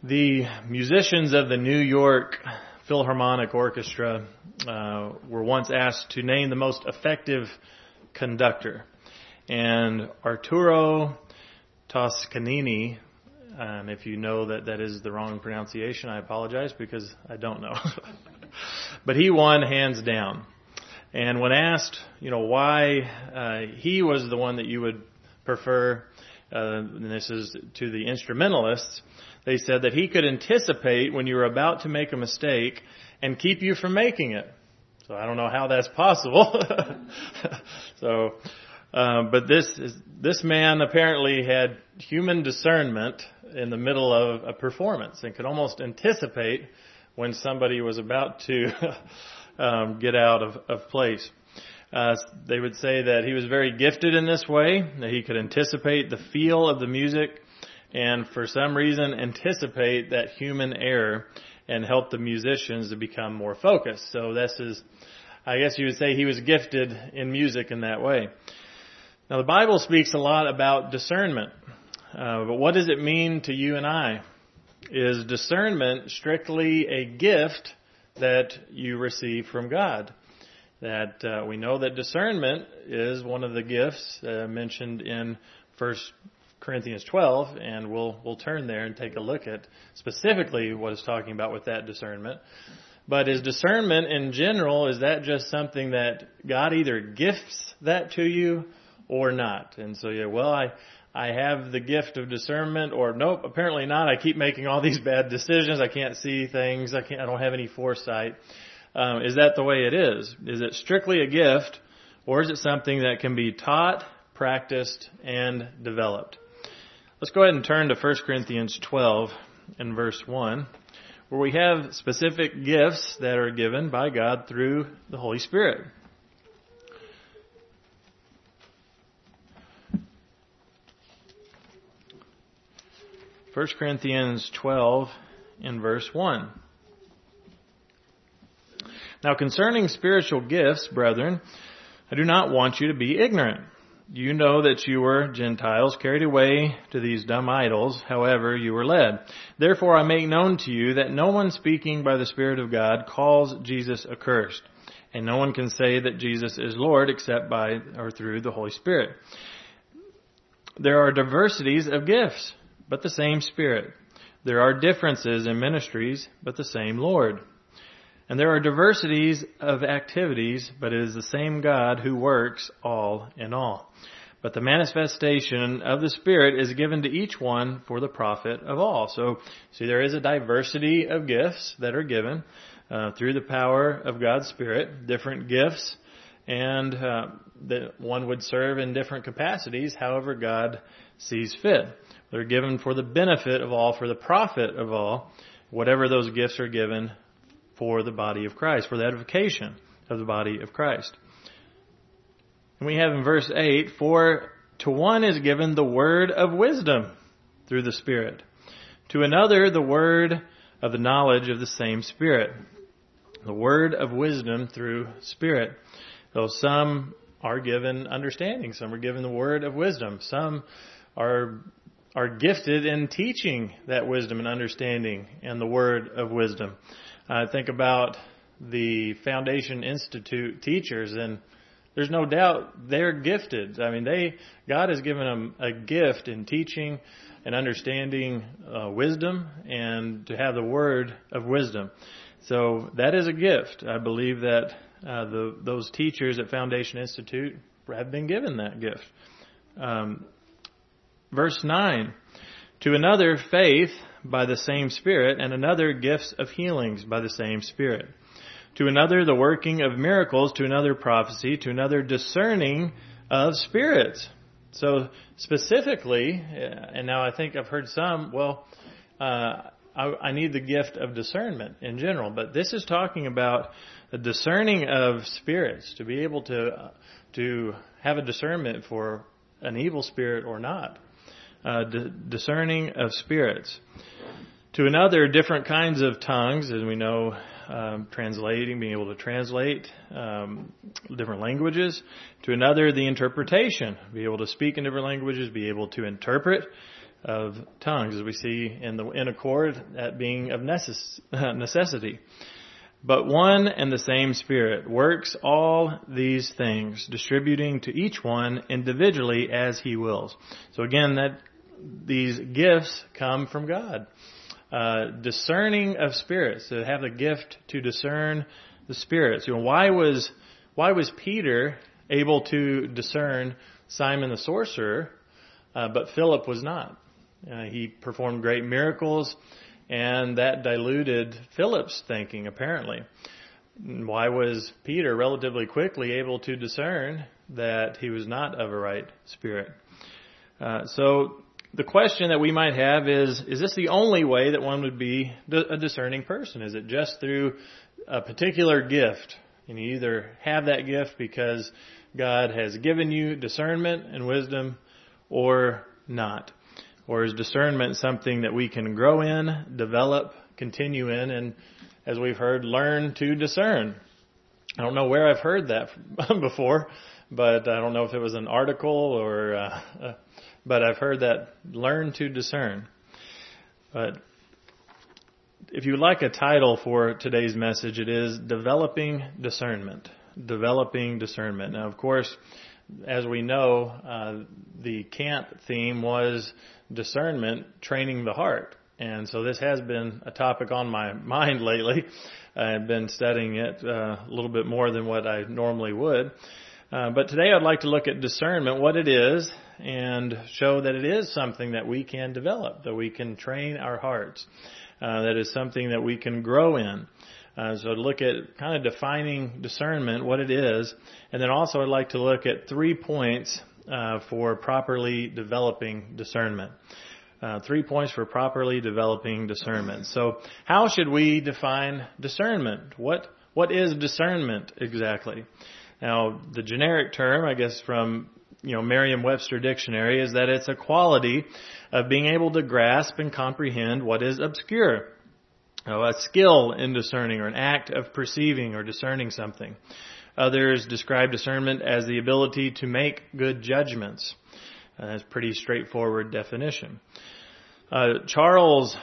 The musicians of the New York Philharmonic Orchestra were once asked to name the most effective conductor. And Arturo Toscanini, if you know that is the wrong pronunciation, I apologize because I don't know. But he won hands down. And when asked, why he was the one that you would prefer, and this is to the instrumentalists, they said that he could anticipate when you were about to make a mistake and keep you from making it. So I don't know how that's possible. But this man apparently had human discernment in the middle of a performance and could almost anticipate when somebody was about to get out of place. They would say that he was very gifted in this way, that he could anticipate the feel of the music and for some reason anticipate that human error and help the musicians to become more focused. So I guess you would say he was gifted in music in that way. Now the Bible speaks a lot about discernment, but what does it mean to you and I? Is discernment strictly a gift that you receive from God? That we know that discernment is one of the gifts mentioned in 1 Corinthians 12, and we'll turn there and take a look at specifically what it's talking about with that discernment. But is discernment in general, is that just something that God either gifts that to you or not? And so, I have the gift of discernment, or nope, apparently not. I keep making all these bad decisions. I can't see things. I don't have any foresight. Is that the way it is? Is it strictly a gift, or is it something that can be taught, practiced, and developed? Let's go ahead and turn to 1 Corinthians 12 and verse 1, where we have specific gifts that are given by God through the Holy Spirit. First Corinthians 12 and verse 1. Now concerning spiritual gifts, brethren, I do not want you to be ignorant. You know that you were Gentiles carried away to these dumb idols, however you were led. Therefore I make known to you that no one speaking by the Spirit of God calls Jesus accursed, and no one can say that Jesus is Lord except by or through the Holy Spirit. There are diversities of gifts, but the same Spirit. There are differences in ministries, but the same Lord. And there are diversities of activities, but it is the same God who works all in all. But the manifestation of the Spirit is given to each one for the profit of all. So, see, there is a diversity of gifts that are given through the power of God's Spirit, different gifts, and that one would serve in different capacities, however God sees fit. They're given for the benefit of all, for the profit of all, whatever those gifts are given for the body of Christ, for the edification of the body of Christ. And we have in verse 8, for to one is given the word of wisdom through the Spirit, to another the word of the knowledge of the same Spirit. The word of wisdom through Spirit. Though some are given understanding, some are given the word of wisdom, some are gifted in teaching that wisdom and understanding and the word of wisdom. Think about the Foundation Institute teachers, and there's no doubt they're gifted. I mean, God has given them a gift in teaching and understanding wisdom and to have the word of wisdom. So that is a gift. I believe that those teachers at Foundation Institute have been given that gift. Verse 9, to another faith by the same Spirit, and another gifts of healings by the same Spirit. To another the working of miracles, to another prophecy, to another discerning of spirits. So specifically, and now I think I've heard some, I need the gift of discernment in general, but this is talking about the discerning of spirits, to be able to have a discernment for an evil spirit or not. Discerning of spirits. To another, different kinds of tongues, as we know, translating, being able to translate different languages. To another, the interpretation, be able to speak in different languages, be able to interpret of tongues, as we see in accord, that being of necessity. But one and the same Spirit works all these things, distributing to each one individually as He wills. So again, these gifts come from God. Discerning of spirits, to have the gift to discern the spirits. Why was Peter able to discern Simon the sorcerer, but Philip was not? He performed great miracles, and that diluted Philip's thinking, apparently. Why was Peter relatively quickly able to discern that he was not of a right spirit? So the question that we might have is this the only way that one would be a discerning person? Is it just through a particular gift? And you either have that gift because God has given you discernment and wisdom or not. Or is discernment something that we can grow in, develop, continue in, and as we've heard, learn to discern? I don't know where I've heard that before, but I don't know if it was an article or, but I've heard that, learn to discern. But if you would like a title for today's message, it is Developing Discernment. Developing Discernment. Now, of course, as we know, the camp theme was discernment, training the heart. And so this has been a topic on my mind lately. I've been studying it a little bit more than what I normally would. But today I'd like to look at discernment, what it is, and show that it is something that we can develop, that we can train our hearts, that is something that we can grow in. So look at kind of defining discernment, what it is, and then also I'd like to look at 3 points for properly developing discernment. 3 points for properly developing discernment. So how should we define discernment? What is discernment exactly? Now, the generic term, I guess from Merriam-Webster dictionary, is that it's a quality of being able to grasp and comprehend what is obscure. A skill in discerning, or an act of perceiving or discerning something. Others describe discernment as the ability to make good judgments. That's a pretty straightforward definition. Charles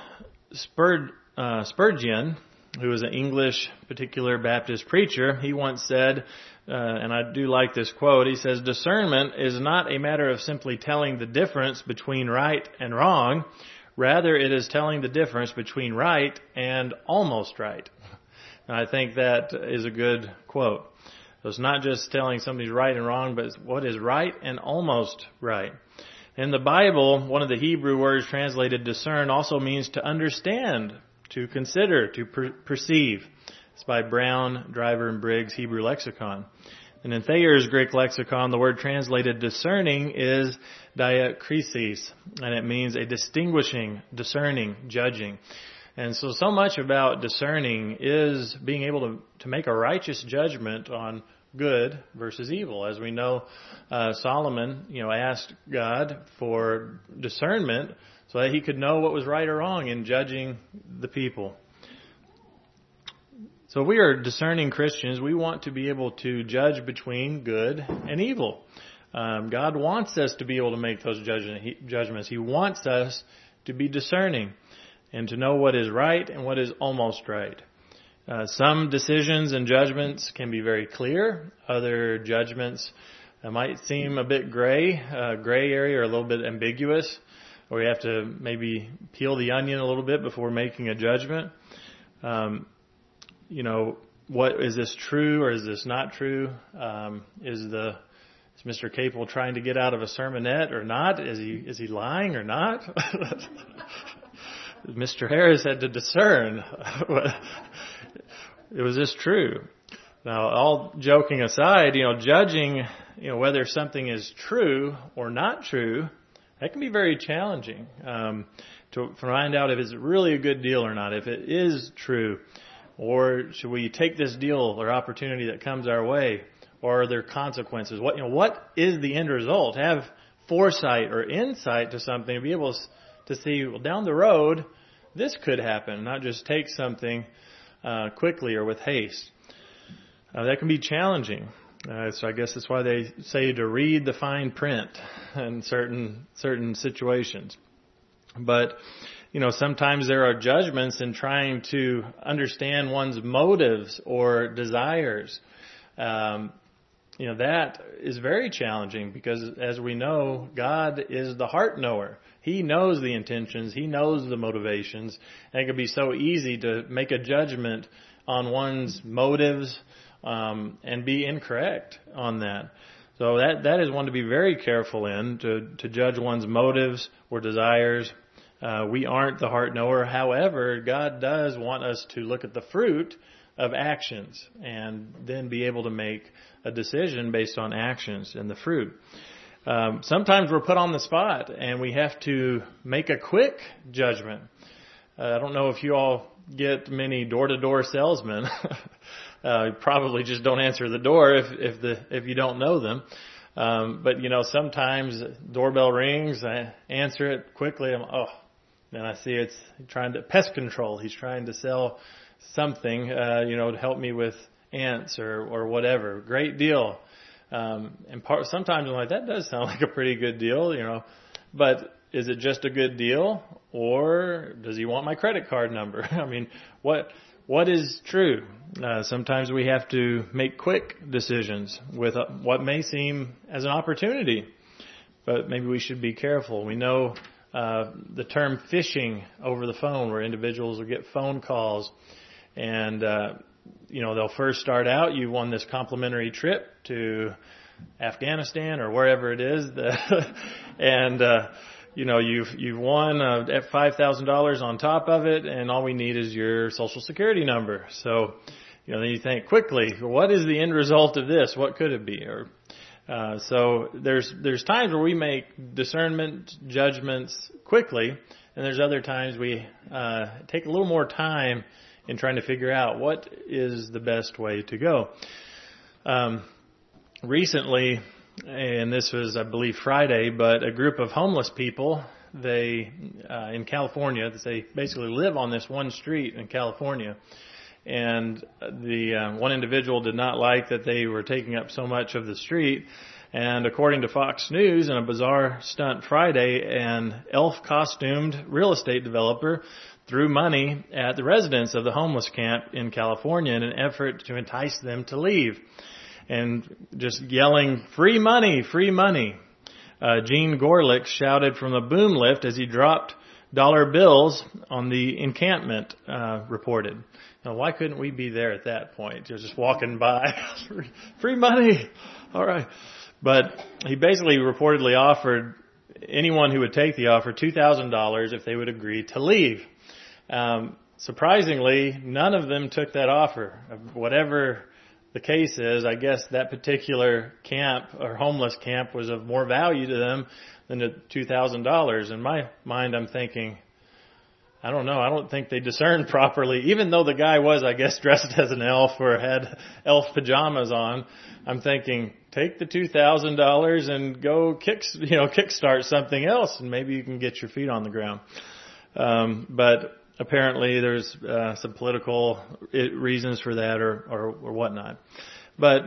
Spurgeon, who was an English particular Baptist preacher, he once said, and I do like this quote, he says, "Discernment is not a matter of simply telling the difference between right and wrong. Rather, it is telling the difference between right and almost right." And I think that is a good quote. So it's not just telling somebody's right and wrong, but it's what is right and almost right. In the Bible, one of the Hebrew words translated discern also means to understand, to consider, to perceive. It's by Brown, Driver, and Briggs Hebrew Lexicon. And in Thayer's Greek lexicon, the word translated discerning is diakrisis, and it means a distinguishing, discerning, judging. And so much about discerning is being able to make a righteous judgment on good versus evil. As we know, Solomon, asked God for discernment so that he could know what was right or wrong in judging the people. So if we are discerning Christians, we want to be able to judge between good and evil. God wants us to be able to make those judgments. He wants us to be discerning and to know what is right and what is almost right. Some decisions and judgments can be very clear. Other judgments might seem a bit gray area, or a little bit ambiguous, or we have to maybe peel the onion a little bit before making a judgment. What is this true or is this not true? Is Mr. Capel trying to get out of a sermonette or not? Is he lying or not? Mr. Harris had to discern. Was this true? Now, all joking aside, judging, whether something is true or not true, that can be very challenging to find out if it's really a good deal or not, if it is true. Or should we take this deal or opportunity that comes our way? Or are there consequences? What is the end result? Have foresight or insight to something to be able to see, well, down the road, this could happen, not just take something quickly or with haste. That can be challenging. So I guess that's why they say to read the fine print in certain situations. But, sometimes there are judgments in trying to understand one's motives or desires. That is very challenging because, as we know, God is the heart knower. He knows the intentions. He knows the motivations. And it can be so easy to make a judgment on one's motives and be incorrect on that. So that is one to be very careful in, to judge one's motives or desires. We aren't the heart knower. However, God does want us to look at the fruit of actions and then be able to make a decision based on actions and the fruit. Sometimes we're put on the spot and we have to make a quick judgment. I don't know if you all get many door-to-door salesmen. Probably just don't answer the door if you don't know them. But sometimes doorbell rings, I answer it quickly. And I see it's trying to pest control. He's trying to sell something, to help me with ants or whatever. Great deal. Sometimes I'm like, that does sound like a pretty good deal, but is it just a good deal, or does he want my credit card number? I mean, what is true? Sometimes we have to make quick decisions with what may seem as an opportunity, but maybe we should be careful. We know the term phishing over the phone, where individuals will get phone calls and they'll first start out, you won this complimentary trip to Afghanistan or wherever it is, and you've won at $5,000 on top of it, and all we need is your Social Security number. So then you think quickly, what is the end result of this? What could it be? So there's times where we make discernment judgments quickly, and there's other times we take a little more time in trying to figure out what is the best way to go. Recently, and this was, I believe, Friday, but a group of homeless people, they in California, they basically live on this one street in California. And the one individual did not like that they were taking up so much of the street. And according to Fox News, in a bizarre stunt Friday, an elf-costumed real estate developer threw money at the residents of the homeless camp in California in an effort to entice them to leave. And just yelling, "Free money, free money." Gene Gorlick shouted from a boom lift as he dropped dollar bills on the encampment, reported. Now, why couldn't we be there at that point? Just walking by, free money. All right. But he basically reportedly offered anyone who would take the offer $2,000 if they would agree to leave. Surprisingly, none of them took that offer. Whatever the case is, I guess that particular camp or homeless camp was of more value to them than the $2,000. In my mind, I'm thinking, I don't know. I don't think they discerned properly. Even though the guy was, I guess, dressed as an elf or had elf pajamas on, I'm thinking, take the $2,000 and go kickstart something else, and maybe you can get your feet on the ground. But apparently, there's some political reasons for that, or whatnot. But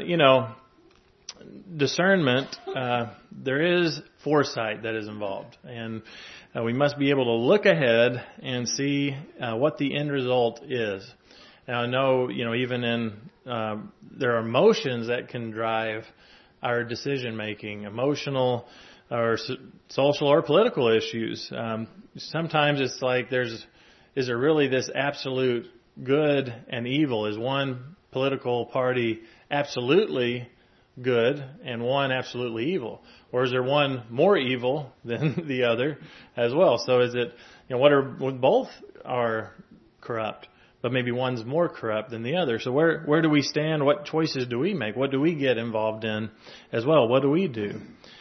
discernment, there is foresight that is involved, and we must be able to look ahead and see what the end result is. Now, I know, even in there are emotions that can drive our decision making, emotional or social or political issues. Sometimes it's like is there really this absolute good and evil? Is one political party absolutely good and one absolutely evil? Or is there one more evil than the other as well? So is it, both are corrupt, but maybe one's more corrupt than the other. So where do we stand? What choices do we make? What do we get involved in as well? What do we do?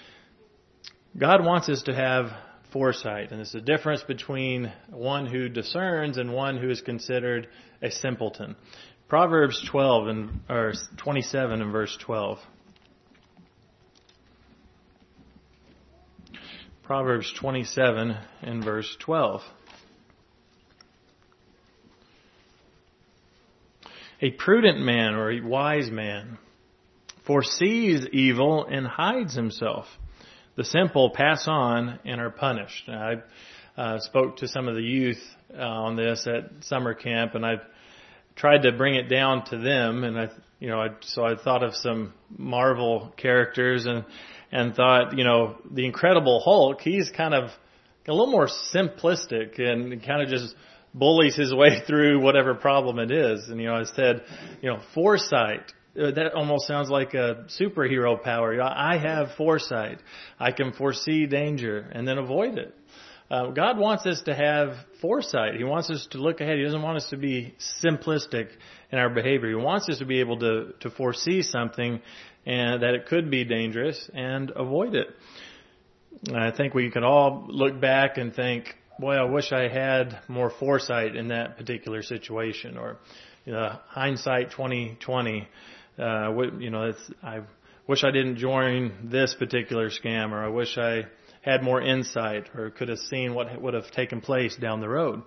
God wants us to have foresight, and it's the difference between one who discerns and one who is considered a simpleton. Proverbs 27 and verse 12. Proverbs 27 and verse 12. A prudent man or a wise man foresees evil and hides himself. The simple pass on and are punished. Now, spoke to some of the youth on this at summer camp, and I tried to bring it down to them. And so I thought of some Marvel characters and thought, the Incredible Hulk, he's kind of a little more simplistic and kind of just bullies his way through whatever problem it is. And, I said, foresight. That almost sounds like a superhero power. I have foresight. I can foresee danger and then avoid it. God wants us to have foresight. He wants us to look ahead. He doesn't want us to be simplistic in our behavior. He wants us to be able to foresee something and that it could be dangerous and avoid it. I think we could all look back and think, boy, I wish I had more foresight in that particular situation, or hindsight 2020. I wish I didn't join this particular scam, or I wish I had more insight or could have seen what would have taken place down the road.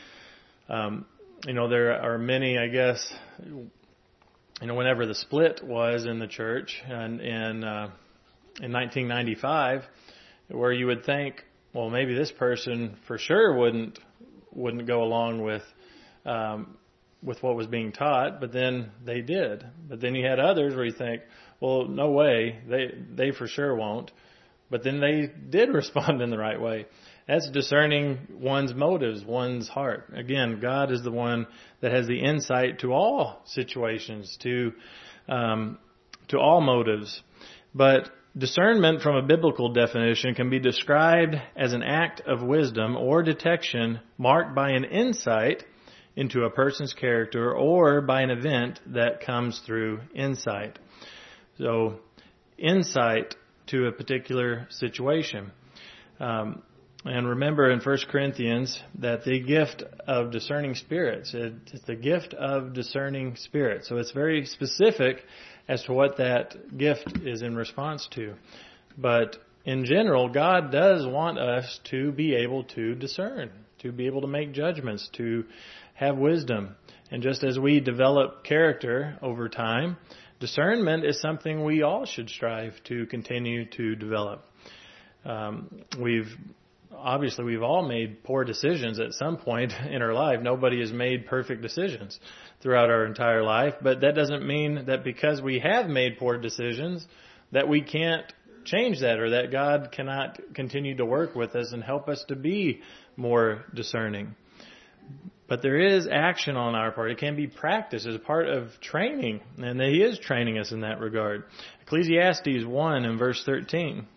There are many, I guess, whenever the split was in the church and in 1995, where you would think, well, maybe this person for sure wouldn't go along with what was being taught, but then they did. But then you had others where you think, well, no way, they for sure won't. But then they did respond in the right way. That's discerning one's motives, one's heart. Again, God is the one that has the insight to all situations, to all motives. But discernment from a biblical definition can be described as an act of wisdom or detection marked by an insight into a person's character or by an event that comes through insight. So, insight to a particular situation. And remember in 1 Corinthians that the gift of discerning spirits, it's the gift of discerning spirits. So it's very specific as to what that gift is in response to. But in general, God does want us to be able to discern, to be able to make judgments, to have wisdom. And just as we develop character over time, discernment is something we all should strive to continue to develop. We've all made poor decisions at some point in our life. Nobody has made perfect decisions throughout our entire life, but that doesn't mean that because we have made poor decisions that we can't change that, or that God cannot continue to work with us and help us to be more discerning. But there is action on our part. It can be practiced as part of training, and He is training us in that regard. Ecclesiastes 1 and verse 13.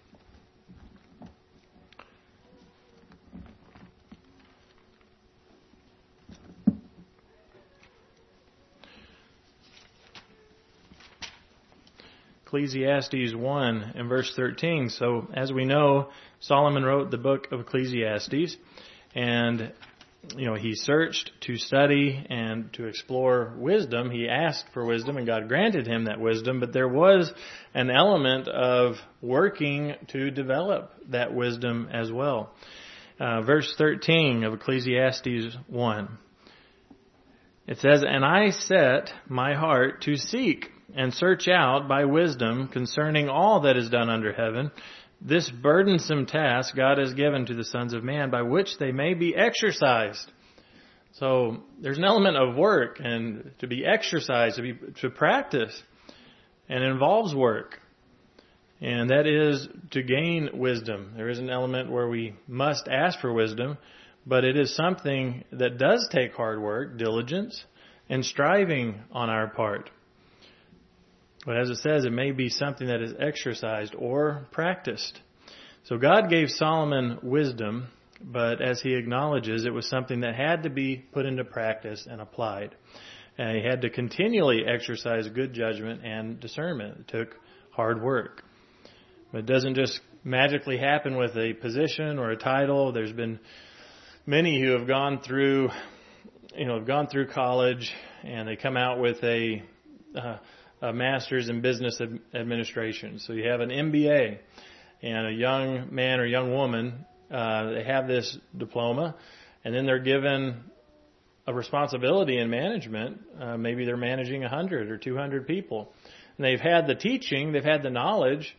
Ecclesiastes 1 and verse 13. So, as we know, Solomon wrote the book of Ecclesiastes, and he searched to study and to explore wisdom. He asked for wisdom, and God granted him that wisdom, but there was an element of working to develop that wisdom as well. Verse 13 of Ecclesiastes 1. It says, "And I set my heart to seek and search out by wisdom concerning all that is done under heaven, this burdensome task God has given to the sons of man, by which they may be exercised." So there's an element of work and to be exercised, to practice, and it involves work. And that is to gain wisdom. There is an element where we must ask for wisdom, but it is something that does take hard work, diligence, and striving on our part. But as it says, it may be something that is exercised or practiced. So God gave Solomon wisdom, but as he acknowledges, it was something that had to be put into practice and applied. And he had to continually exercise good judgment and discernment. It took hard work. But it doesn't just magically happen with a position or a title. There's been many who have gone through college, and they come out with a master's in business administration. So you have an MBA, and a young man or young woman, they have this diploma, and then they're given a responsibility in management. Maybe they're managing 100 or 200 people. And they've had the teaching, they've had the knowledge,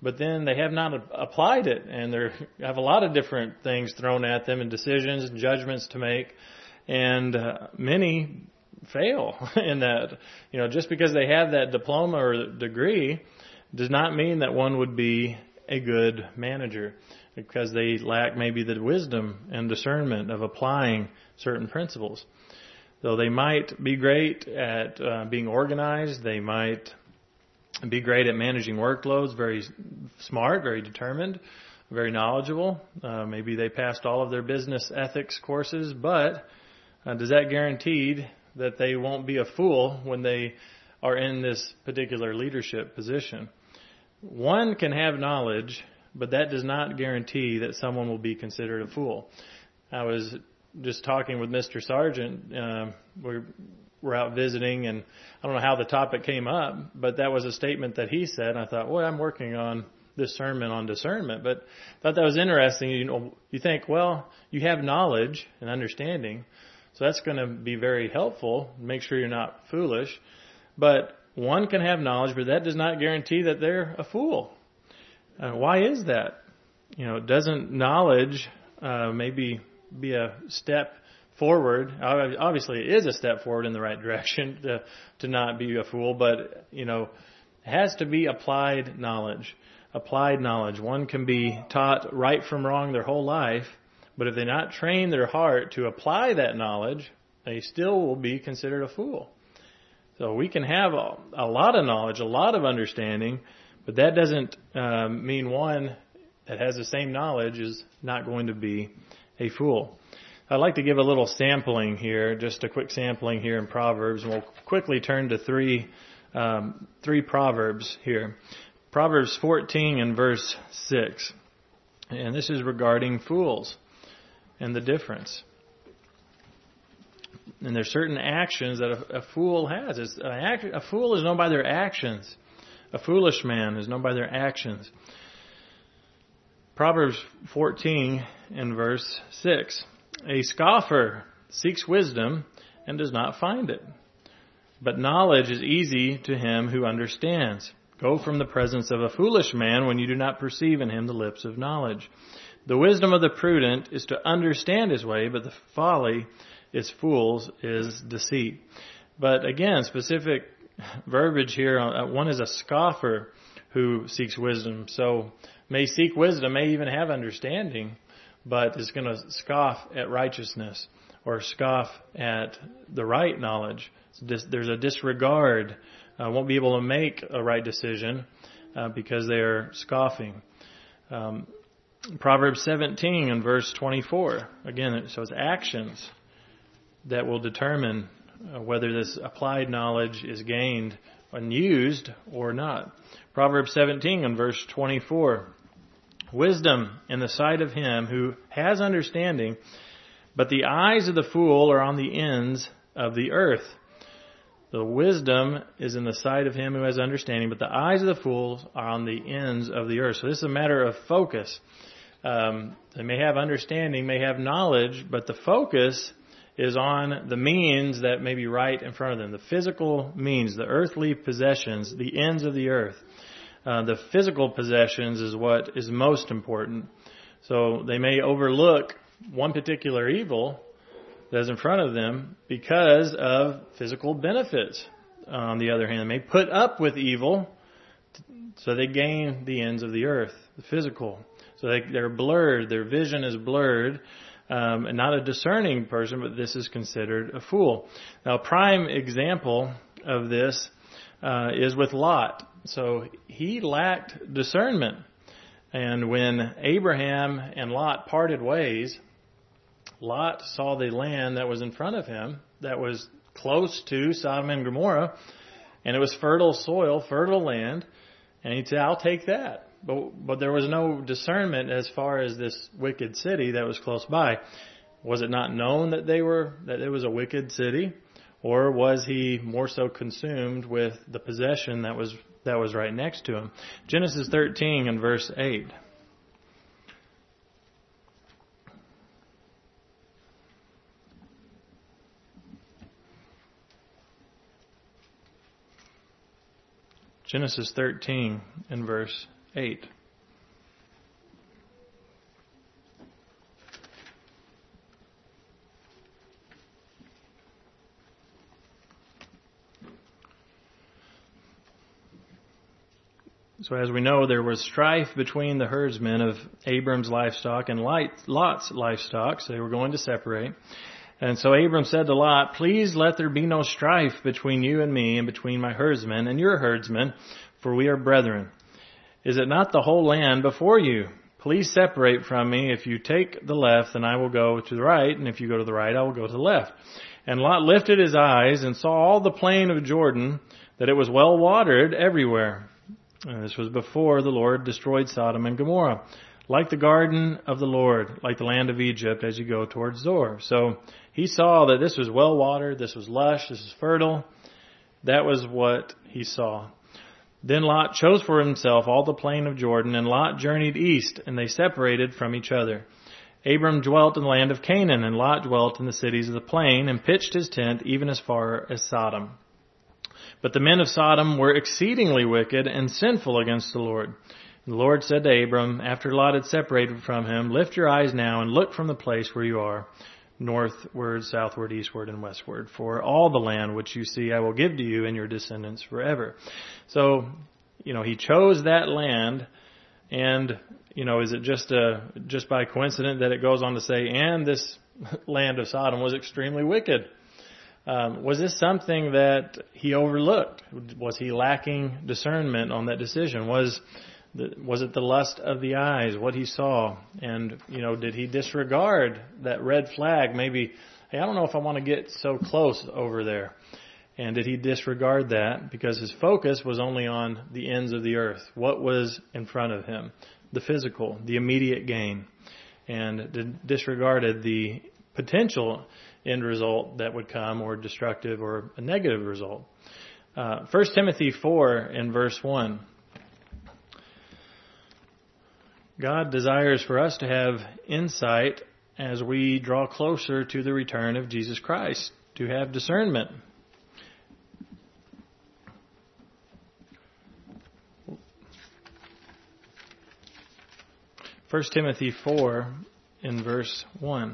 but then they have not applied it, and they have a lot of different things thrown at them and decisions and judgments to make, and many fail in that. Just because they have that diploma or degree does not mean that one would be a good manager, because they lack maybe the wisdom and discernment of applying certain principles. Though they might be great at being organized, they might be great at managing workloads, very smart, very determined, very knowledgeable. Maybe they passed all of their business ethics courses, but does that guarantee that they won't be a fool when they are in this particular leadership position? One can have knowledge, but that does not guarantee that someone will be considered a fool. I was just talking with Mr. Sargent. We're out visiting, and I don't know how the topic came up, but that was a statement that he said. I thought, well, I'm working on this sermon on discernment, but I thought that was interesting. You think, well, you have knowledge and understanding, so that's going to be very helpful. Make sure you're not foolish. But one can have knowledge, but that does not guarantee that they're a fool. Why is that? Doesn't knowledge maybe be a step forward? Obviously, it is a step forward in the right direction to not be a fool, but it has to be applied knowledge. Applied knowledge. One can be taught right from wrong their whole life, but if they not train their heart to apply that knowledge, they still will be considered a fool. So we can have a lot of knowledge, a lot of understanding, but that doesn't mean one that has the same knowledge is not going to be a fool. I'd like to give a little sampling here, just a quick sampling here in Proverbs, and we'll quickly turn to three Proverbs here. Proverbs 14 and verse 6. And this is regarding fools and the difference. And there's certain actions that a fool has. A fool is known by their actions. A foolish man is known by their actions. Proverbs 14 and verse 6. A scoffer seeks wisdom and does not find it, but knowledge is easy to him who understands. Go from the presence of a foolish man when you do not perceive in him the lips of knowledge. The wisdom of the prudent is to understand his way, but the folly is fools is deceit. But again, specific verbiage here. One is a scoffer who seeks wisdom. So may seek wisdom, may even have understanding, but is going to scoff at righteousness or scoff at the right knowledge. There's a disregard. Won't be able to make a right decision because they are scoffing. Proverbs 17 and verse 24. Again, so it's actions that will determine whether this applied knowledge is gained and used or not. Proverbs 17 and verse 24. Wisdom in the sight of him who has understanding, but the eyes of the fool are on the ends of the earth. The wisdom is in the sight of him who has understanding, but the eyes of the fools are on the ends of the earth. So this is a matter of focus. They may have understanding, may have knowledge, but the focus is on the means that may be right in front of them. The physical means, the earthly possessions, the ends of the earth. The physical possessions is what is most important. So they may overlook one particular evil that's in front of them because of physical benefits. On the other hand, they may put up with evil so they gain the ends of the earth, the physical. So they're blurred, their vision is blurred, and not a discerning person, but this is considered a fool. Now, a prime example of this is with Lot. So he lacked discernment. And when Abraham and Lot parted ways, Lot saw the land that was in front of him that was close to Sodom and Gomorrah, and it was fertile soil, fertile land, and he said, I'll take that. But there was no discernment as far as this wicked city that was close by. Was it not known that it was a wicked city? Or was he more so consumed with the possession that was right next to him? Genesis 13 and verse 8. Genesis 13 and verse 8. So as we know, there was strife between the herdsmen of Abram's livestock and Lot's livestock. So they were going to separate. And so Abram said to Lot, "Please let there be no strife between you and me and between my herdsmen and your herdsmen, for we are brethren. Is it not the whole land before you? Please separate from me. If you take the left, then I will go to the right, and if you go to the right, I will go to the left." And Lot lifted his eyes and saw all the plain of Jordan, that it was well watered everywhere. And this was before the Lord destroyed Sodom and Gomorrah, like the garden of the Lord, like the land of Egypt as you go towards Zoar. So he saw that this was well watered, this was lush, this was fertile. That was what he saw. Then Lot chose for himself all the plain of Jordan, and Lot journeyed east, and they separated from each other. Abram dwelt in the land of Canaan, and Lot dwelt in the cities of the plain, and pitched his tent even as far as Sodom. But the men of Sodom were exceedingly wicked and sinful against the Lord. And the Lord said to Abram, after Lot had separated from him, "Lift your eyes now and look from the place where you are, northward, southward, eastward, and westward. For all the land which you see I will give to you and your descendants forever." So, he chose that land. And, is it just by coincidence that it goes on to say, and this land of Sodom was extremely wicked? Was this something that he overlooked? Was he lacking discernment on that decision? Was it the lust of the eyes, what he saw? And, did he disregard that red flag? Maybe, hey, I don't know if I want to get so close over there. And did he disregard that because his focus was only on the ends of the earth? What was in front of him? The physical, the immediate gain. And disregarded the potential end result that would come, or destructive or a negative result. 1 Timothy 4 in verse 1. God desires for us to have insight as we draw closer to the return of Jesus Christ, to have discernment. First Timothy 4 in verse 1.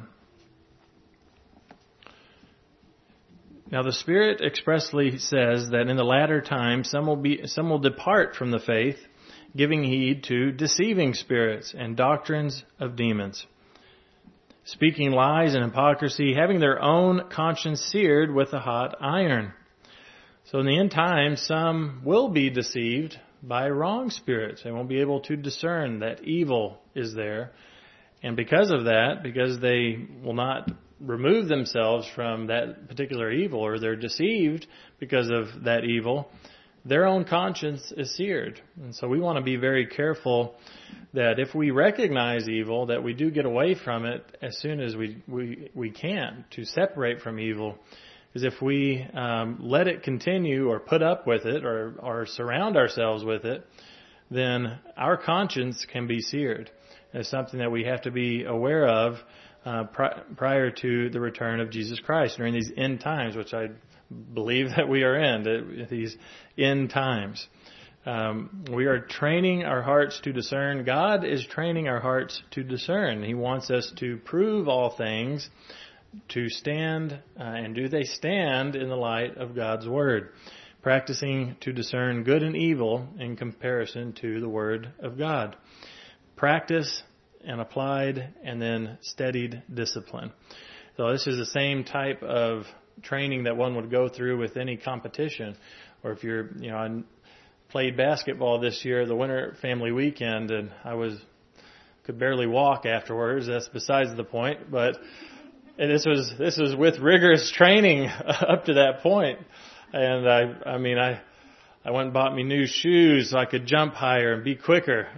Now the Spirit expressly says that in the latter times some will depart from the faith, giving heed to deceiving spirits and doctrines of demons, speaking lies and hypocrisy, having their own conscience seared with a hot iron. So in the end times, some will be deceived by wrong spirits. They won't be able to discern that evil is there. And because of that, because they will not remove themselves from that particular evil, or they're deceived because of that evil, their own conscience is seared. And so we want to be very careful that if we recognize evil, that we do get away from it as soon as we can, to separate from evil. Because if we let it continue or put up with it or surround ourselves with it, then our conscience can be seared. It's something that we have to be aware of prior to the return of Jesus Christ during these end times, which I believe that we are in, these end times. We are training our hearts to discern. God is training our hearts to discern. He wants us to prove all things, to stand, and do they stand in the light of God's Word, practicing to discern good and evil in comparison to the Word of God. Practice and applied and then steadied discipline. So this is the same type of training that one would go through with any competition. Or if you're, I played basketball this year, the winter family weekend, and could barely walk afterwards. That's besides the point. But this was with rigorous training up to that point. And I went and bought me new shoes so I could jump higher and be quicker.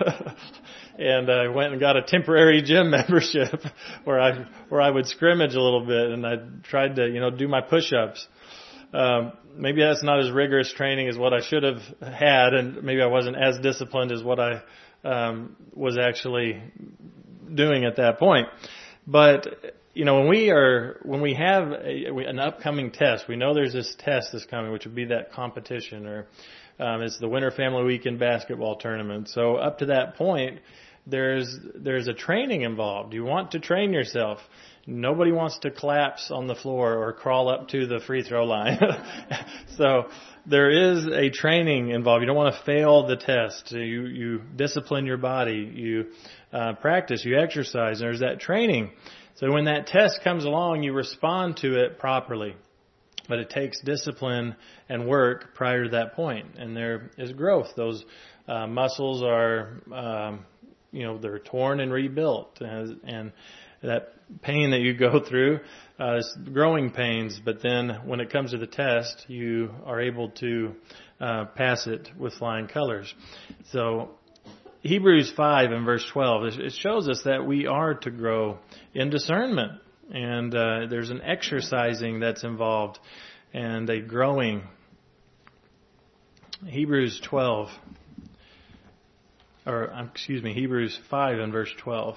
And I went and got a temporary gym membership where I would scrimmage a little bit, and I tried to, do my push-ups. Maybe that's not as rigorous training as what I should have had, and maybe I wasn't as disciplined as what I was actually doing at that point. But when we have an upcoming test, we know there's this test that's coming, which would be that competition, or It's the Winter Family Weekend basketball tournament. So up to that point, there's a training involved. You want to train yourself. Nobody wants to collapse on the floor or crawl up to the free throw line. So there is a training involved. You don't want to fail the test. You discipline your body. You practice. You exercise. There's that training. So when that test comes along, you respond to it properly. But it takes discipline and work prior to that point. And there is growth. Those muscles are, they're torn and rebuilt. And that pain that you go through is growing pains. But then when it comes to the test, you are able to pass it with flying colors. So Hebrews 5 and verse 12, it shows us that we are to grow in discernment. And there's an exercising that's involved and a growing. Hebrews 5 and verse 12.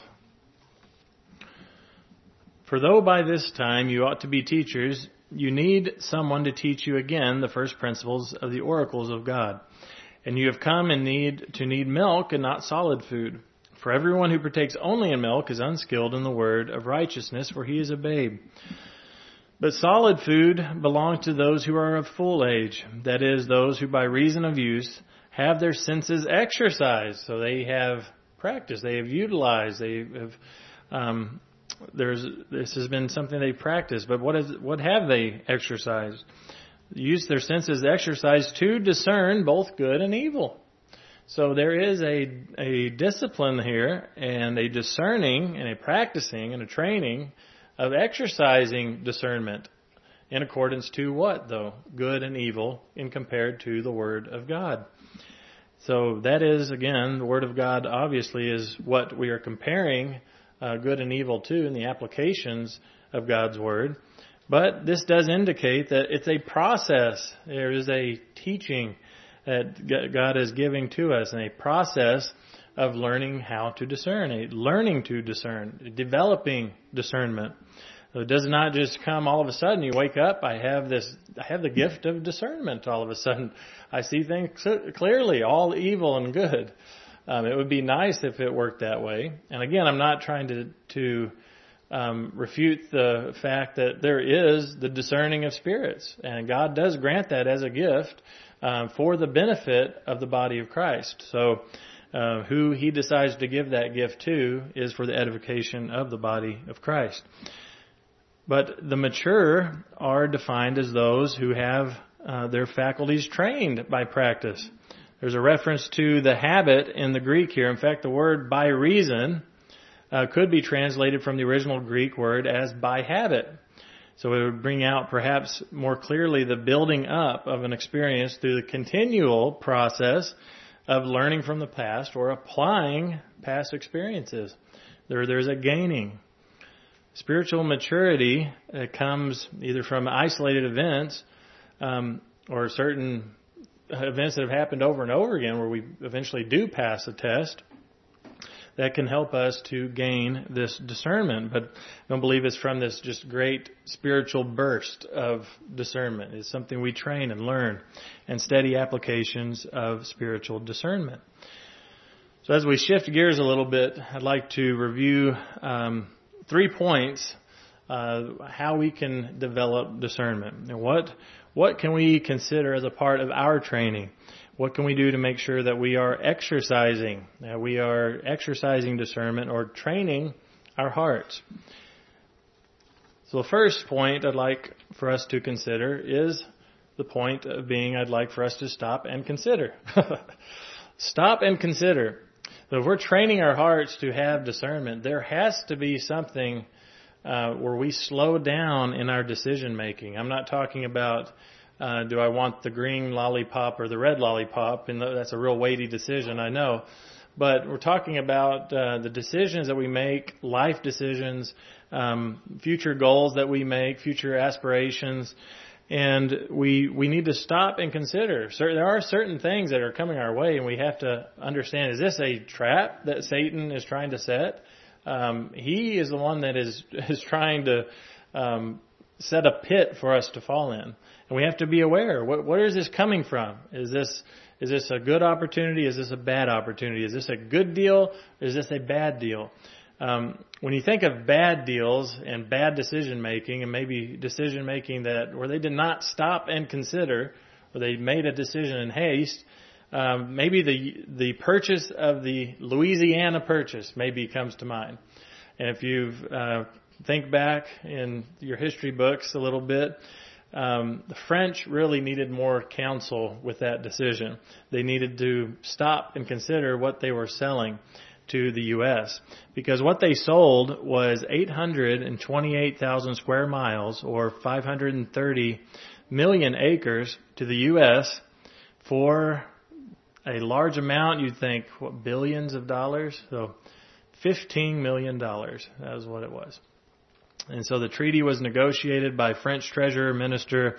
For though by this time you ought to be teachers, you need someone to teach you again the first principles of the oracles of God. And you have come in need milk and not solid food. For everyone who partakes only in milk is unskilled in the word of righteousness, for he is a babe. But solid food belongs to those who are of full age, that is, those who by reason of use have their senses exercised. So they have practiced, they have utilized, they have, this has been something they practiced. But what have they exercised? Use their senses exercised to discern both good and evil. So there is a discipline here and a discerning and a practicing and a training of exercising discernment in accordance to what, though? Good and evil in compared to the Word of God. So that is, again, the Word of God obviously is what we are comparing good and evil to in the applications of God's Word. But this does indicate that it's a process. There is a teaching that God is giving to us, and a process of learning how to discern, learning to discern, developing discernment. So it does not just come all of a sudden. You wake up, I have the gift of discernment all of a sudden. I see things clearly, all evil and good. It would be nice if it worked that way. And again, I'm not trying to refute the fact that there is the discerning of spirits, and God does grant that as a gift for the benefit of the body of Christ. So who He decides to give that gift to is for the edification of the body of Christ. But the mature are defined as those who have their faculties trained by practice. There's a reference to the habit in the Greek here. In fact, the word by reason could be translated from the original Greek word as by habit. So it would bring out perhaps more clearly the building up of an experience through the continual process of learning from the past or applying past experiences. There's a gaining. Spiritual maturity comes either from isolated events or certain events that have happened over and over again where we eventually do pass a test that can help us to gain this discernment. But I don't believe it's from this just great spiritual burst of discernment. It's something we train and learn and steady applications of spiritual discernment. So as we shift gears a little bit, I'd like to review 3 points how we can develop discernment. And what can we consider as a part of our training? What can we do to make sure that we are exercising discernment or training our hearts? So the first point I'd like for us to consider is the point of being I'd like for us to stop and consider. Stop and consider. So if we're training our hearts to have discernment, there has to be something where we slow down in our decision making. I'm not talking about do I want the green lollipop or the red lollipop? And that's a real weighty decision, I know. But we're talking about the decisions that we make, life decisions, future goals that we make, future aspirations. And we need to stop and consider. There are certain things that are coming our way, and we have to understand, is this a trap that Satan is trying to set? He is the one that is trying to set a pit for us to fall in. And we have to be aware. Where is this coming from? Is Is this a good opportunity? Is this a bad opportunity? Is this a good deal? Or is this a bad deal? When you think of bad deals and bad decision making, and maybe decision making where they did not stop and consider, or they made a decision in haste, maybe the purchase of the Louisiana Purchase maybe comes to mind. And if you think back in your history books a little bit, the French really needed more counsel with that decision. They needed to stop and consider what they were selling to the U.S. because what they sold was 828,000 square miles or 530 million acres to the U.S. for a large amount. You'd think, what, billions of dollars? So $15 million. That was what it was. And so the treaty was negotiated by French Treasurer Minister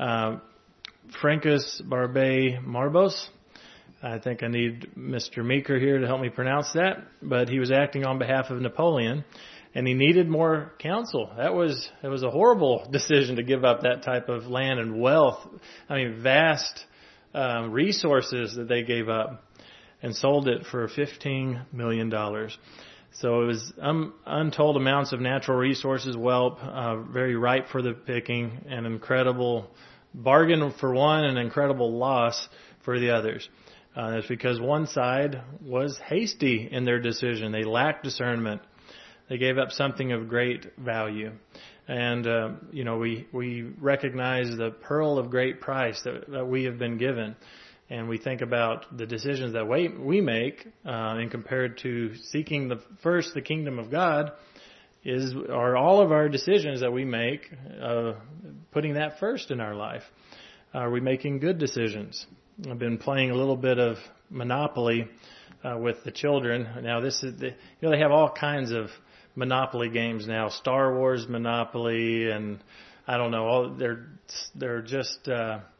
Francis Barbé Marbos. I think I need Mr. Meeker here to help me pronounce that. But he was acting on behalf of Napoleon, and he needed more counsel. It was a horrible decision to give up that type of land and wealth. I mean, vast resources that they gave up, and sold it for $15 million. So it was untold amounts of natural resources, wealth, very ripe for the picking, an incredible bargain for one, and an incredible loss for the others. That's because one side was hasty in their decision. They lacked discernment. They gave up something of great value. And, we recognize the pearl of great price that we have been given. And we think about the decisions that we make, and compared to seeking first the kingdom of God, are all of our decisions that we make, putting that first in our life. Are we making good decisions? I've been playing a little bit of Monopoly with the children. Now they have all kinds of Monopoly games now. Star Wars Monopoly, and I don't know. They're just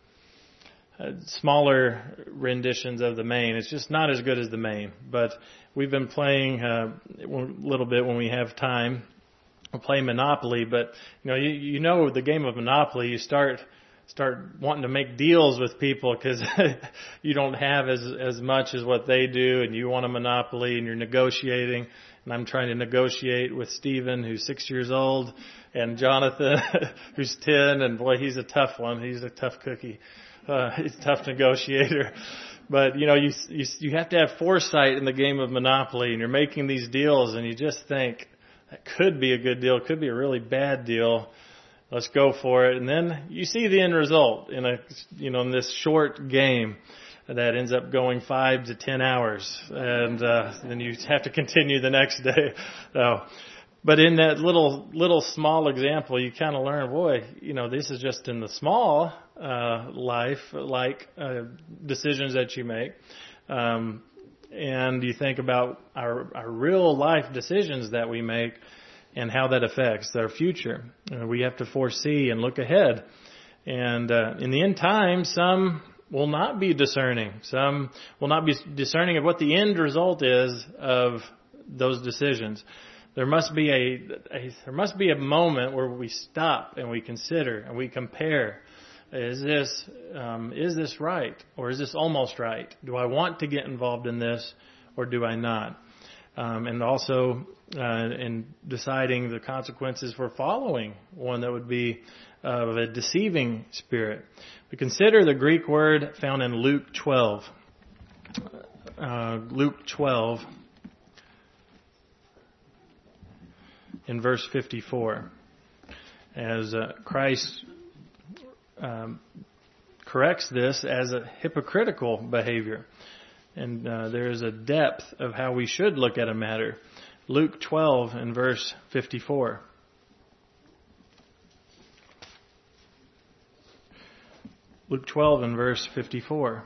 smaller renditions of the main. It's just not as good as the main. But we've been playing a little bit when we have time. We'll play Monopoly, but you know the game of Monopoly. You start wanting to make deals with people because you don't have as much as what they do, and you want a monopoly, and you're negotiating. And I'm trying to negotiate with Stephen, who's 6 years old, and Jonathan, who's 10, and boy, he's a tough one. He's a tough cookie. He's a tough negotiator. But you have to have foresight in the game of Monopoly, and you're making these deals, and you just think that could be a good deal, could be a really bad deal. Let's go for it. And then you see the end result in this short game that ends up going 5 to 10 hours. And then you have to continue the next day. But in that little small example, you kind of learn, boy, this is just in the small life, like decisions that you make. And you think about our real life decisions that we make, and how that affects our future. We have to foresee and look ahead. And in the end time, some will not be discerning. Some will not be discerning of what the end result is of those decisions. There must be a moment where we stop and we consider and we compare. Is this right, or is this almost right? Do I want to get involved in this, or do I not? And also in deciding the consequences for following one that would be of a deceiving spirit. We consider the Greek word found in Luke 12. Luke 12 in verse 54. As Christ corrects this as a hypocritical behavior. And there is a depth of how we should look at a matter. Luke 12 and verse 54. Luke 12 and verse 54.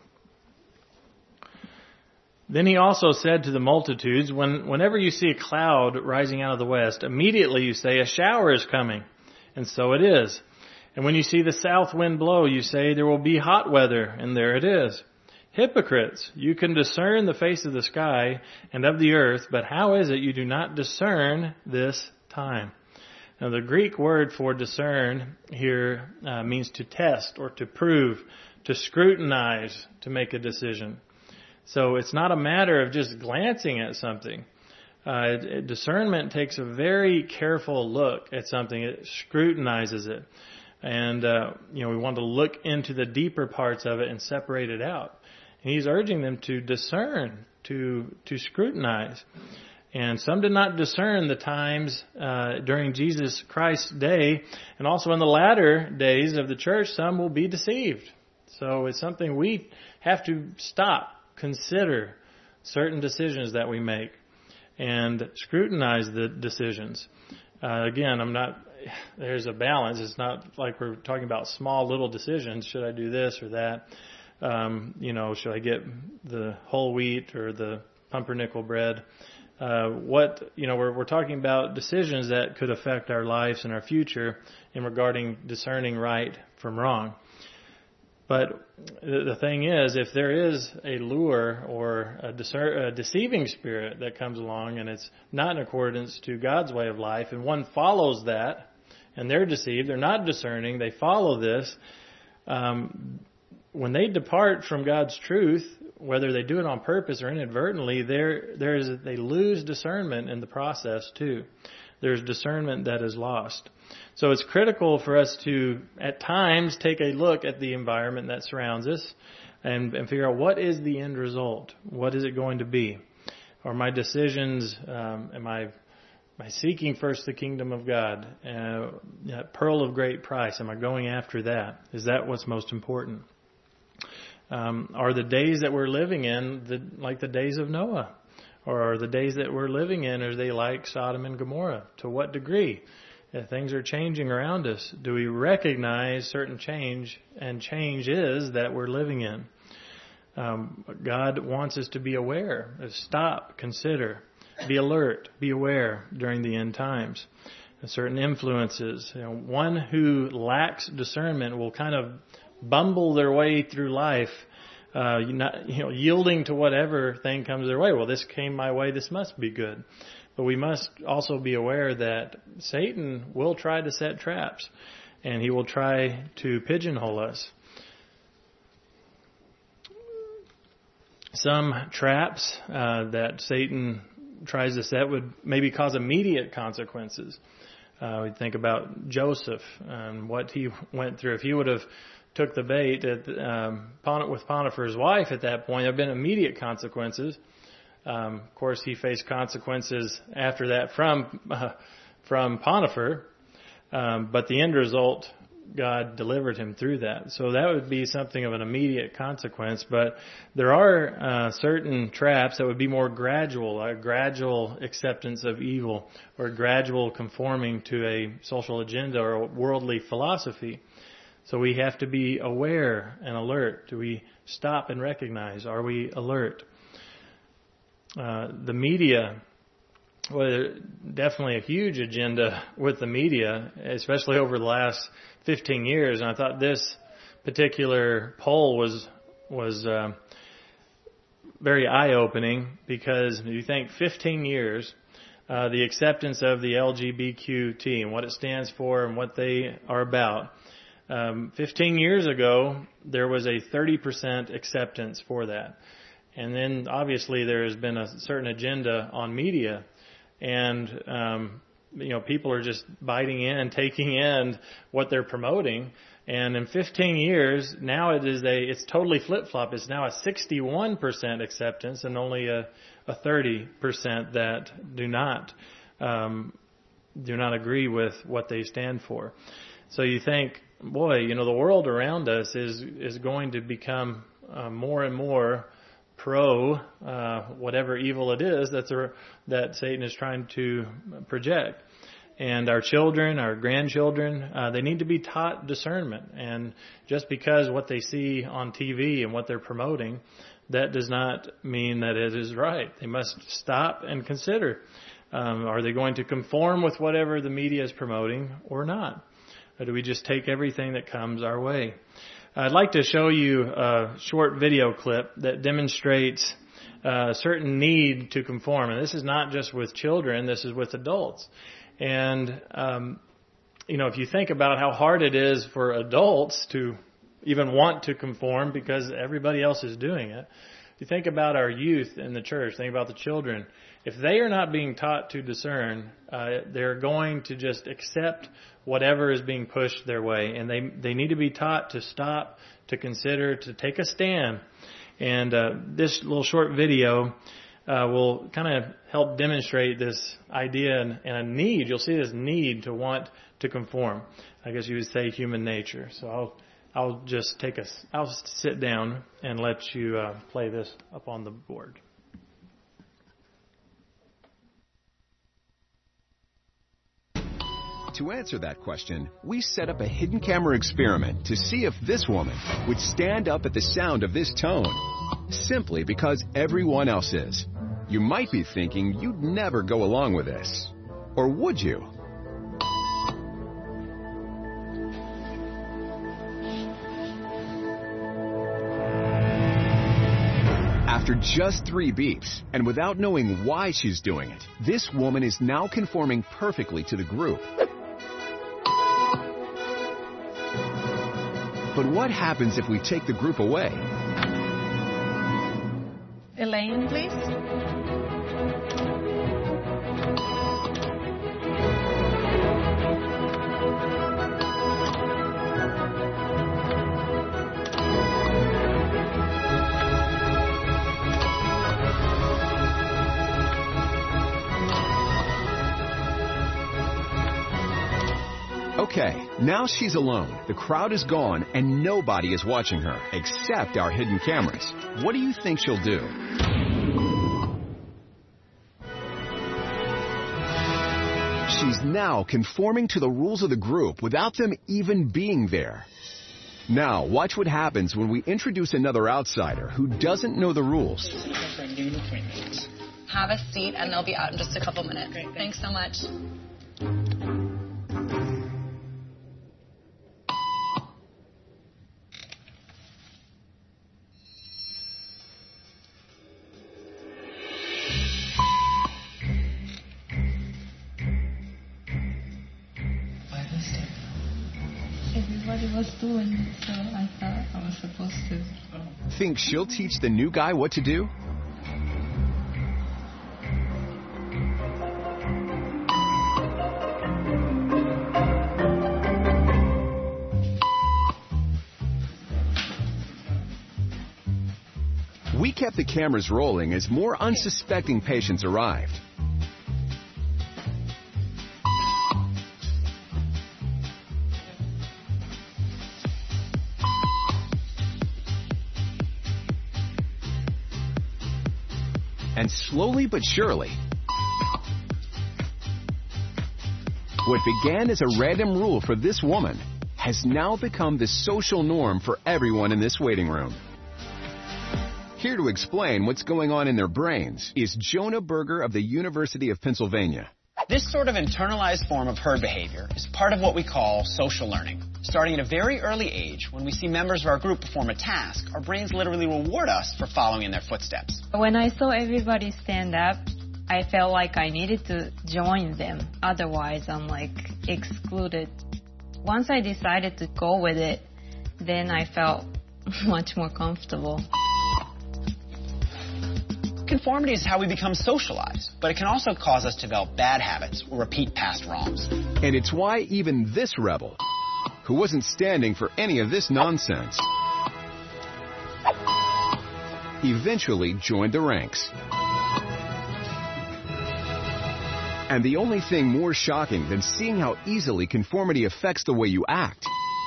Then he also said to the multitudes, whenever you see a cloud rising out of the west, immediately you say, a shower is coming. And so it is. And when you see the south wind blow, you say, there will be hot weather. And there it is. Hypocrites, you can discern the face of the sky and of the earth, but how is it you do not discern this time? Now, the Greek word for discern here means to test or to prove, to scrutinize to make a decision. So it's not a matter of just glancing at something. Discernment takes a very careful look at something. It scrutinizes it. And, we want to look into the deeper parts of it and separate it out. And he's urging them to discern, to scrutinize. And some did not discern the times during Jesus Christ's day. And also in the latter days of the church, some will be deceived. So it's something we have to stop, consider certain decisions that we make, and scrutinize the decisions. Again, there's a balance. It's not like we're talking about small little decisions. Should I do this or that? Should I get the whole wheat or the pumpernickel bread? We're talking about decisions that could affect our lives and our future in regarding discerning right from wrong. But the thing is, if there is a lure or a deceiving spirit that comes along and it's not in accordance to God's way of life, and one follows that, and they're deceived, they're not discerning, they follow this, when they depart from God's truth, whether they do it on purpose or inadvertently, they lose discernment in the process too. There's discernment that is lost. So it's critical for us to, at times, take a look at the environment that surrounds us and figure out what is the end result. What is it going to be? Are my decisions, am I seeking first the kingdom of God? That pearl of great price, am I going after that? Is that what's most important? Are the days that we're living in like the days of Noah? Or are the days that we're living in, are they like Sodom and Gomorrah? To what degree? If things are changing around us, do we recognize certain change, and change is that we're living in? God wants us to be aware, stop, consider, be alert, be aware during the end times. Certain influences. One who lacks discernment will kind of bumble their way through life, yielding to whatever thing comes their way. Well, this came my way, this must be good. But we must also be aware that Satan will try to set traps, and he will try to pigeonhole us. Some traps that Satan tries to set would maybe cause immediate consequences. We think about Joseph and what he went through. If he would have took the bait with Potiphar's wife at that point, there have been immediate consequences. Of course, he faced consequences after that from Potiphar, but the end result, God delivered him through that. So that would be something of an immediate consequence. But there are certain traps that would be more gradual, a gradual acceptance of evil, or gradual conforming to a social agenda or a worldly philosophy. So we have to be aware and alert. Do we stop and recognize? Are we alert? The media, well, definitely a huge agenda with the media, especially over the last 15 years. And I thought this particular poll was very eye-opening, because if you think 15 years, the acceptance of the LGBTQ and what it stands for and what they are about. 15 years ago, there was a 30% acceptance for that. And then obviously there has been a certain agenda on media, and people are just biting in, taking in what they're promoting. And in 15 years, now it's totally flip-flop. It's now a 61% acceptance and only a 30% that do not agree with what they stand for. So you think, boy, the world around us is going to become more and more pro whatever evil it is that Satan is trying to project. And our children, our grandchildren, they need to be taught discernment. And just because what they see on TV and what they're promoting, that does not mean that it is right. They must stop and consider, are they going to conform with whatever the media is promoting or not? Or do we just take everything that comes our way? I'd like to show you a short video clip that demonstrates a certain need to conform. And this is not just with children, this is with adults. And, if you think about how hard it is for adults to even want to conform because everybody else is doing it. If you think about our youth in the church, think about the children. If they are not being taught to discern, they're going to just accept whatever is being pushed their way. And they need to be taught to stop, to consider, to take a stand. And this little short video will kind of help demonstrate this idea and a need. You'll see this need to want to conform. I guess you would say human nature. So I'll just I'll sit down and let you play this up on the board. To answer that question, we set up a hidden camera experiment to see if this woman would stand up at the sound of this tone, simply because everyone else is. You might be thinking you'd never go along with this. Or would you? After just 3 beeps, and without knowing why she's doing it, this woman is now conforming perfectly to the group. But what happens if we take the group away? Elaine, please. Okay, now she's alone. The crowd is gone and nobody is watching her except our hidden cameras. What do you think she'll do? She's now conforming to the rules of the group without them even being there. Now, watch what happens when we introduce another outsider who doesn't know the rules. Have a seat and they'll be out in just a couple minutes. Great, thanks so much. Everybody was doing it, so I thought I was supposed to. Think she'll teach the new guy what to do? We kept the cameras rolling as more unsuspecting patients arrived. And slowly but surely, what began as a random rule for this woman has now become the social norm for everyone in this waiting room. Here to explain what's going on in their brains is Jonah Berger of the University of Pennsylvania. This sort of internalized form of herd behavior is part of what we call social learning. Starting at a very early age, when we see members of our group perform a task, our brains literally reward us for following in their footsteps. When I saw everybody stand up, I felt like I needed to join them. Otherwise, I'm excluded. Once I decided to go with it, then I felt much more comfortable. Conformity is how we become socialized, but it can also cause us to develop bad habits or repeat past wrongs. And it's why even this rebel, who wasn't standing for any of this nonsense, eventually joined the ranks. And the only thing more shocking than seeing how easily conformity affects the way you act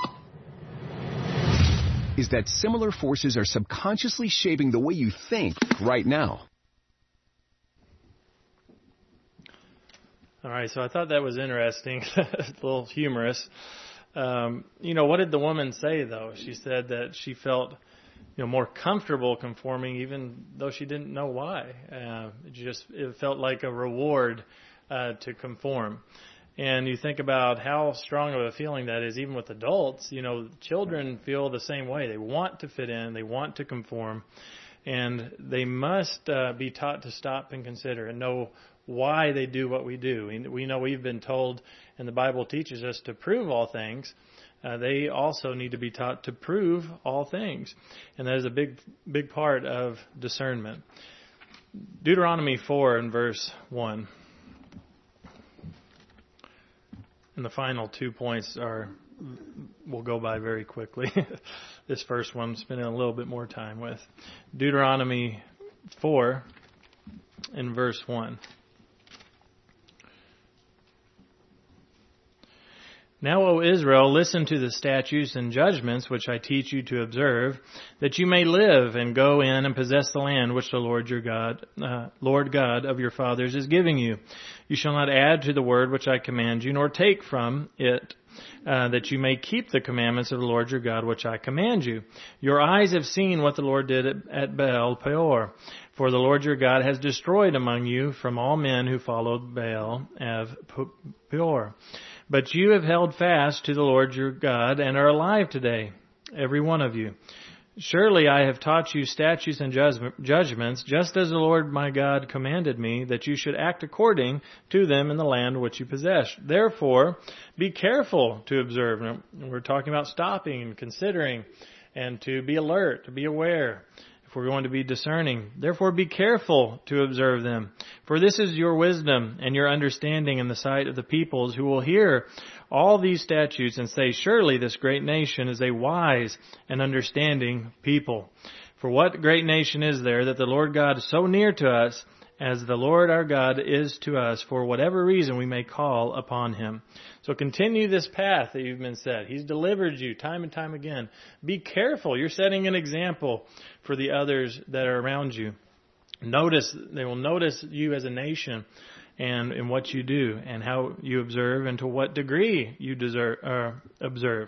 is that similar forces are subconsciously shaping the way you think right now. All right, so I thought that was interesting, a little humorous. What did the woman say, though? She said that she felt, more comfortable conforming, even though she didn't know why. It felt like a reward to conform. And you think about how strong of a feeling that is, even with adults. Children feel the same way. They want to fit in. They want to conform. And they must be taught to stop and consider and know why they do what we do. We know we've been told, and the Bible teaches us to prove all things. they also need to be taught to prove all things. And that is a big part of discernment. Deuteronomy 4 and verse 1. And the final 2 points will go by very quickly. This first one I'm spending a little bit more time with. Deuteronomy 4 and verse 1. Now, O Israel, listen to the statutes and judgments which I teach you to observe, that you may live and go in and possess the land which the Lord your God, Lord God of your fathers is giving you. You shall not add to the word which I command you, nor take from it, that you may keep the commandments of the Lord your God which I command you. Your eyes have seen what the Lord did at Baal Peor. For the Lord your God has destroyed among you from all men who followed Baal of Peor. But you have held fast to the Lord your God and are alive today, every one of you. Surely I have taught you statutes and judgments, just as the Lord my God commanded me, that you should act according to them in the land which you possess. Therefore, be careful to observe. Now, we're talking about stopping and considering and to be alert, to be aware. If we're going to be discerning. Therefore be careful to observe them. For this is your wisdom and your understanding in the sight of the peoples who will hear all these statutes and say, surely this great nation is a wise and understanding people. For what great nation is there that the Lord God is so near to us as the Lord our God is to us, for whatever reason we may call upon him. So continue this path that you've been set. He's delivered you time and time again. Be careful. You're setting an example for the others that are around you. They will notice you as a nation and in what you do and how you observe and to what degree you observe.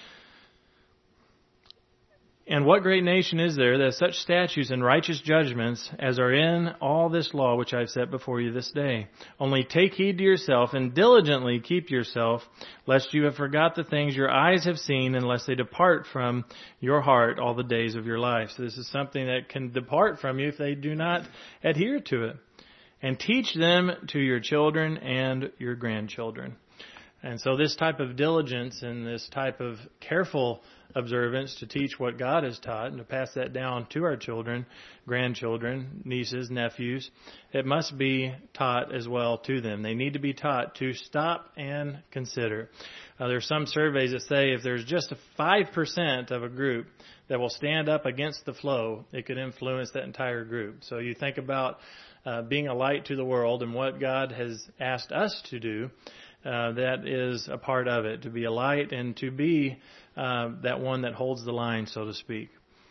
And what great nation is there that has such statutes and righteous judgments as are in all this law which I have set before you this day? Only take heed to yourself and diligently keep yourself, lest you have forgot the things your eyes have seen, unless they depart from your heart all the days of your life. So this is something that can depart from you if they do not adhere to it. And teach them to your children and your grandchildren. And so this type of diligence and this type of careful observance to teach what God has taught and to pass that down to our children, grandchildren, nieces, nephews, it must be taught as well to them. They need to be taught to stop and consider. There are some surveys that say if there's just 5% of a group that will stand up against the flow, it could influence that entire group. So you think about being a light to the world and what God has asked us to do. That is a part of it, to be a light and to be that one that holds the line, so to speak.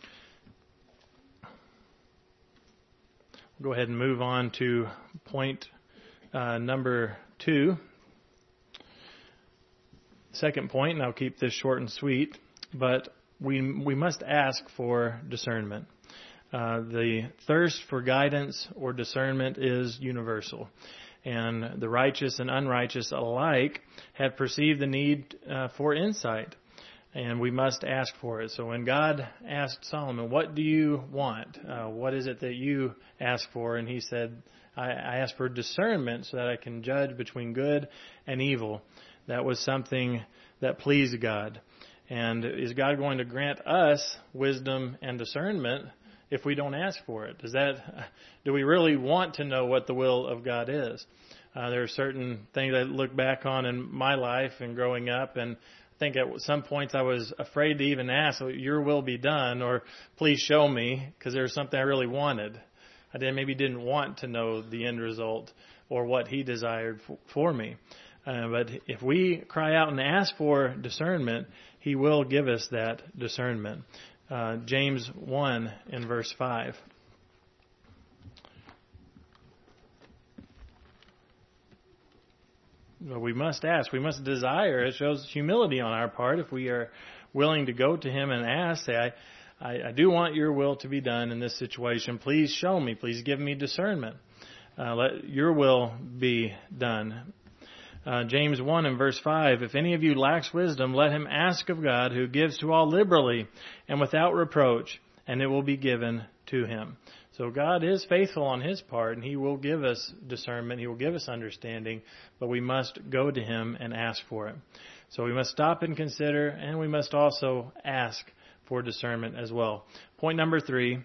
We'll go ahead and move on to point number 2. Second point, and I'll keep this short and sweet, but we must ask for discernment. The thirst for guidance or discernment is universal. And the righteous and unrighteous alike have perceived the need for insight. And we must ask for it. So when God asked Solomon, what do you want? What is it that you ask for? And he said, I ask for discernment so that I can judge between good and evil. That was something that pleased God. And is God going to grant us wisdom and discernment if we don't ask for it? Do we really want to know what the will of God is? There are certain things I look back on in my life and growing up, and I think at some points I was afraid to even ask, your will be done, or please show me, because there was something I really wanted. I maybe didn't want to know the end result or what he desired for me. But if we cry out and ask for discernment, he will give us that discernment. James 1 in verse 5. Well, we must ask. We must desire. It shows humility on our part if we are willing to go to him and ask, say, I do want your will to be done in this situation. Please show me. Please give me discernment. Let your will be done. James 1 and verse 5, if any of you lacks wisdom, let him ask of God, who gives to all liberally and without reproach, and it will be given to him. So God is faithful on his part, and he will give us discernment. He will give us understanding, but we must go to him and ask for it. So we must stop and consider, and we must also ask for discernment as well. Point number 3,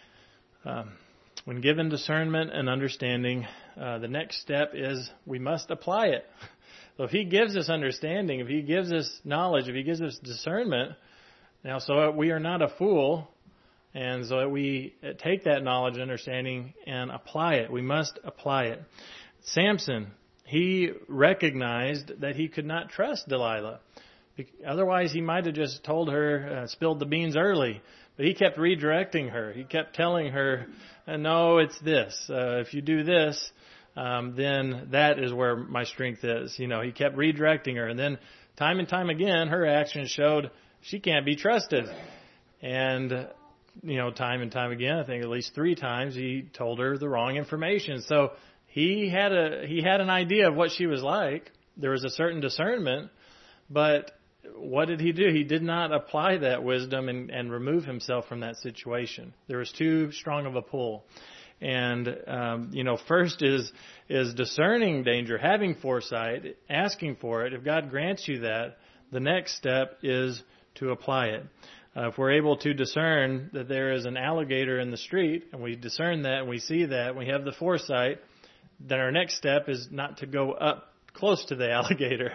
when given discernment and understanding, the next step is we must apply it. So if He gives us understanding, if He gives us knowledge, if He gives us discernment, now so we are not a fool, and so that we take that knowledge and understanding and apply it. We must apply it. Samson, he recognized that he could not trust Delilah. Otherwise, he might have just told her, spilled the beans early. But he kept redirecting her. He kept telling her, no, it's this. If you do this, then that is where my strength is. He kept redirecting her. And then time and time again, her actions showed she can't be trusted. And, time and time again, I think at least 3 times, he told her the wrong information. So he had an idea of what she was like. There was a certain discernment, but what did he do? He did not apply that wisdom and remove himself from that situation. There was too strong of a pull. And, first is discerning danger, having foresight, asking for it. If God grants you that, the next step is to apply it. If we're able to discern that there is an alligator in the street, and we discern that, and we see that, and we have the foresight, then our next step is not to go up close to the alligator.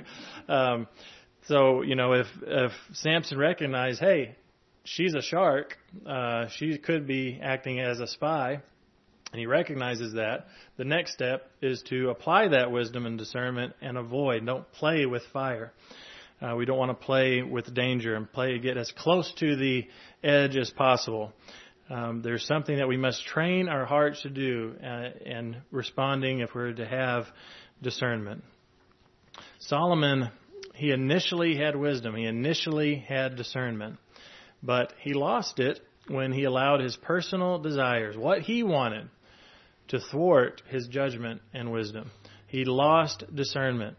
So, if Samson recognized, hey, she's a shark, she could be acting as a spy, and he recognizes that, the next step is to apply that wisdom and discernment and avoid. Don't play with fire. We don't want to play with danger and get as close to the edge as possible. There's something that we must train our hearts to do in responding if we're to have discernment. Solomon, he initially had wisdom. He initially had discernment. But he lost it when he allowed his personal desires, what he wanted, to thwart his judgment and wisdom. He lost discernment.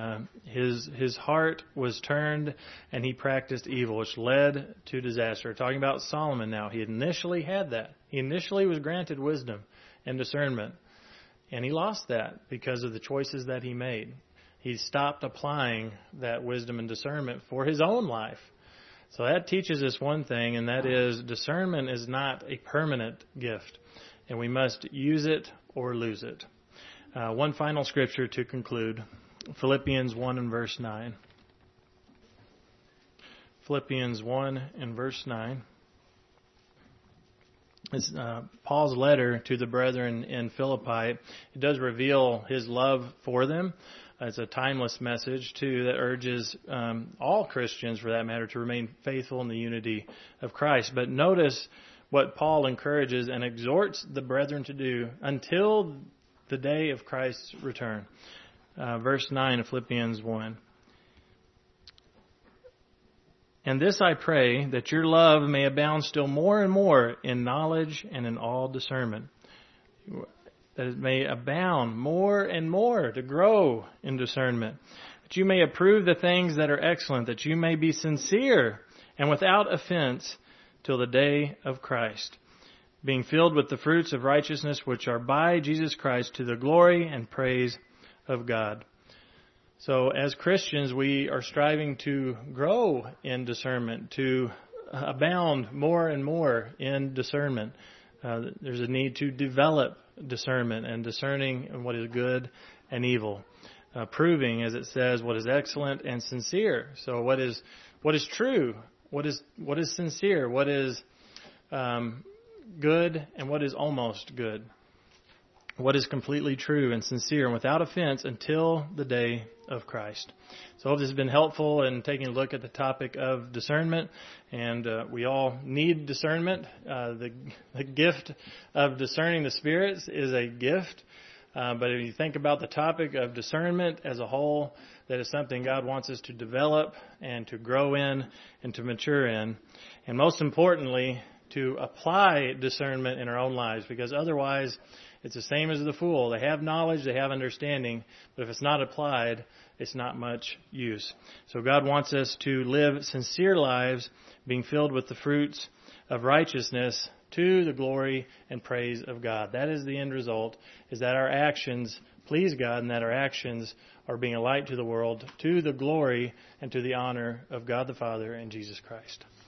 His heart was turned and he practiced evil, which led to disaster. Talking about Solomon now. He initially had that. He initially was granted wisdom and discernment. And he lost that because of the choices that he made. He stopped applying that wisdom and discernment for his own life. So that teaches us one thing, and that is discernment is not a permanent gift, and we must use it or lose it. One final scripture to conclude, Philippians 1 and verse 9. Philippians 1 and verse 9. It's Paul's letter to the brethren in Philippi. It does reveal his love for them. It's a timeless message, too, that urges all Christians, for that matter, to remain faithful in the unity of Christ. But notice what Paul encourages and exhorts the brethren to do until the day of Christ's return. Verse 9 of Philippians 1. And this I pray, that your love may abound still more and more in knowledge and in all discernment. That it may abound more and more, to grow in discernment. That you may approve the things that are excellent, that you may be sincere and without offense till the day of Christ, being filled with the fruits of righteousness which are by Jesus Christ, to the glory and praise of God. So as Christians, we are striving to grow in discernment, to abound more and more in discernment. There's a need to develop discernment and discerning what is good and evil, proving, as it says, what is excellent and sincere. So what is true, what is sincere, what is good, and what is almost good. What is completely true and sincere and without offense until the day of Christ. So I hope this has been helpful in taking a look at the topic of discernment. And we all need discernment. The gift of discerning the spirits is a gift. But if you think about the topic of discernment as a whole, that is something God wants us to develop and to grow in and to mature in. And most importantly, to apply discernment in our own lives, because otherwise it's the same as the fool. They have knowledge, they have understanding, but if it's not applied, it's not much use. So God wants us to live sincere lives, being filled with the fruits of righteousness to the glory and praise of God. That is the end result, is that our actions please God and that our actions are being a light to the world, to the glory and to the honor of God the Father and Jesus Christ.